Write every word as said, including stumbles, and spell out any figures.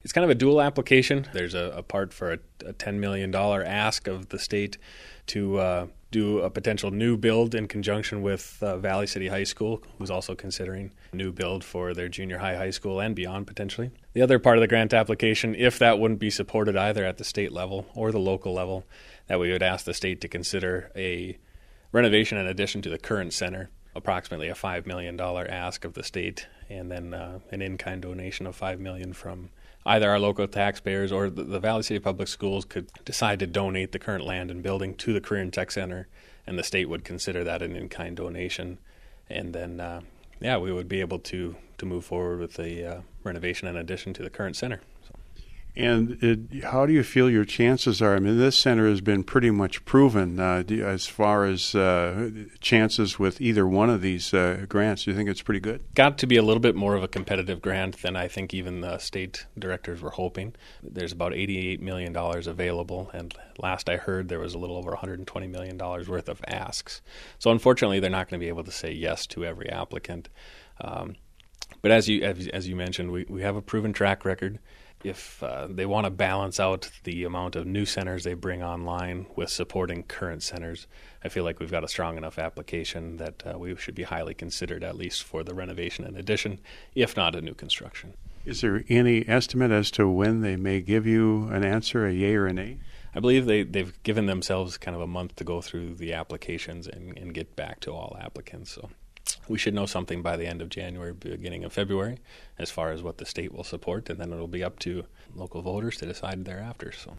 It's kind of a dual application. There's a, a part for a, a ten million dollars ask of the state to uh, do a potential new build in conjunction with uh, Valley City High School, who's also considering a new build for their junior high, high school, and beyond potentially. The other part of the grant application, if that wouldn't be supported either at the state level or the local level, that we would ask the state to consider a renovation and addition to the current center, approximately a five million dollars ask of the state, and then uh, an in-kind donation of five million dollars from either our local taxpayers or the, the Valley City Public Schools could decide to donate the current land and building to the Career and Tech Center, and the state would consider that an in-kind donation. And then, uh, yeah, we would be able to, to move forward with the uh, renovation and addition to the current center. So. And it, how do you feel your chances are? I mean, this center has been pretty much proven uh, as far as uh, chances with either one of these uh, grants. Do you think it's pretty good? Got to be a little bit more of a competitive grant than I think even the state directors were hoping. There's about eighty-eight million dollars available, and last I heard there was a little over one hundred twenty million dollars worth of asks. So unfortunately, they're not going to be able to say yes to every applicant. Um, but as you as, as you mentioned, we, we have a proven track record. If uh, they want to balance out the amount of new centers they bring online with supporting current centers, I feel like we've got a strong enough application that uh, we should be highly considered, at least for the renovation and addition, if not a new construction. Is there any estimate as to when they may give you an answer, a yay or a nay? I believe they, they've given themselves kind of a month to go through the applications and, and get back to all applicants. So we should know something by the end of January, beginning of February, as far as what the state will support, and then it'll be up to local voters to decide thereafter. So.